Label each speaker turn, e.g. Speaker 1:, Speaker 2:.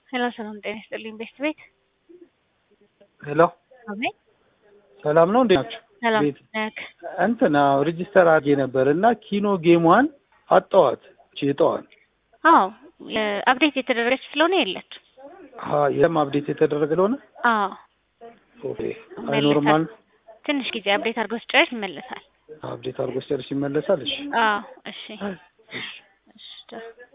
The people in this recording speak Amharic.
Speaker 1: ሄሎ ሰላም ጤና ይስጥልኝ ቤት ቤት
Speaker 2: ሄሎ
Speaker 1: አቤት
Speaker 2: ሰላም ነው እንዴ ናችሁ?
Speaker 1: ሰላም
Speaker 2: ቤት
Speaker 1: ነክ
Speaker 2: እንትና ሬጂስተር አድርጌ ነበር እና ኪኖ ጌሟን አጣዋት ቼጣዋል።
Speaker 1: አዎ አፕዴት የተደረገች ስለሆነ የለች።
Speaker 2: የለም አፕዴት የተደረገ ለሆነ
Speaker 1: አዎ
Speaker 2: ኦኬ አይ ኖርማል
Speaker 1: ትንሽ ጊዜ አፕዴት አድርጎ ሲጨርስ ይመለሳል።
Speaker 2: አፕዴት አድርጎ ሲጨርስ ይመለሳል። እሺ
Speaker 1: አዎ እሺ እሺ